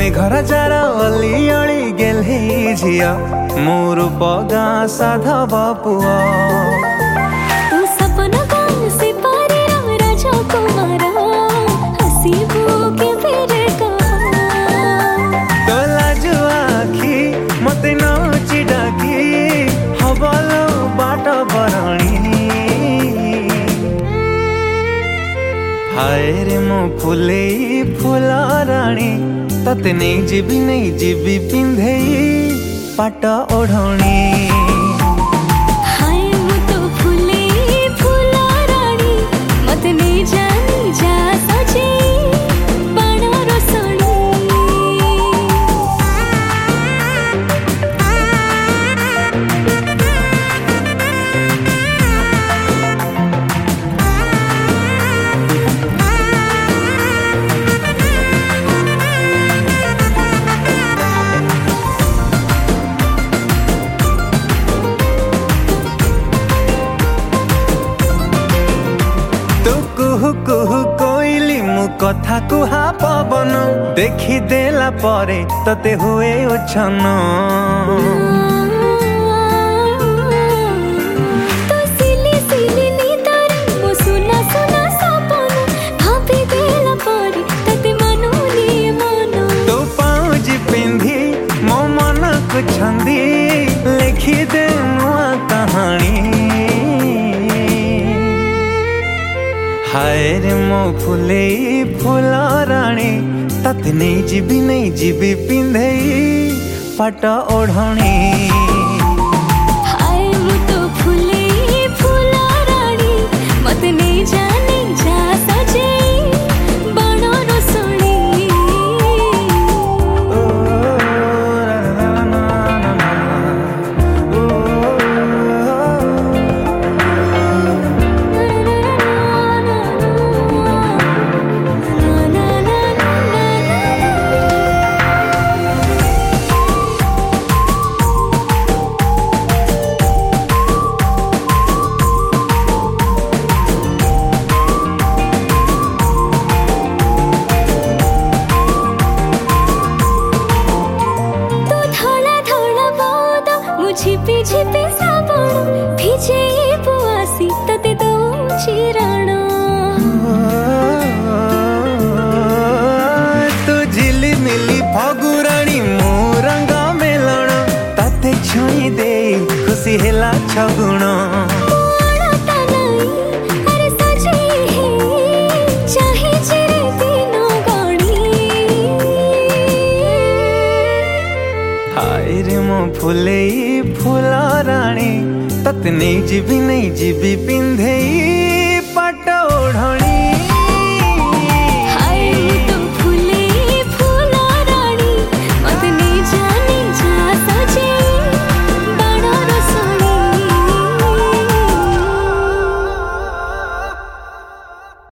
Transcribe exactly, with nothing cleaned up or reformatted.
मेघर jar Ali Ali गेले झिया मोर पगा साधव पुआ तू सपना कौन से पारे राजा कुमारा हसीबू के फिर तो लाजु आखी मते नची डाकी हबलो बाट बरणी हाय रे मो फुले फुल राणी तते नहीं जीवी नहीं जीवी पिंधे पाट ओढ़णी हाय मु तो फुले फुल राणी मत नहीं जानी जा सजे बाण रसणी कुहु कुहु कोइली मु कथा कुहा पवन देखी देला परे तते हुए उछन तो सिली सिली नीतर मु सुना सुना सपन भाभी देला परे तते मनुनी मन तो पाउजी पिंधी मो मन को छंदी लिखी दे नुआ कहानी हाय रे मो फुले फुल राणी तते नहीं जीवी नहीं जीवी पिंधे पाट ओढ़णी हाय मु तो फुले फुल राणी मत नहीं जानी जा सजे बाण रसणी झिपी झिपी साबण भिजे बुआसी तते दौची राण तू झिली मिली फगुराणी मो रंग मेलण तते छुई दे खुशी हेला छगुण हाय रे मो फुले फुल राणी तते नहीं जीवी नहीं जीवी पिंधे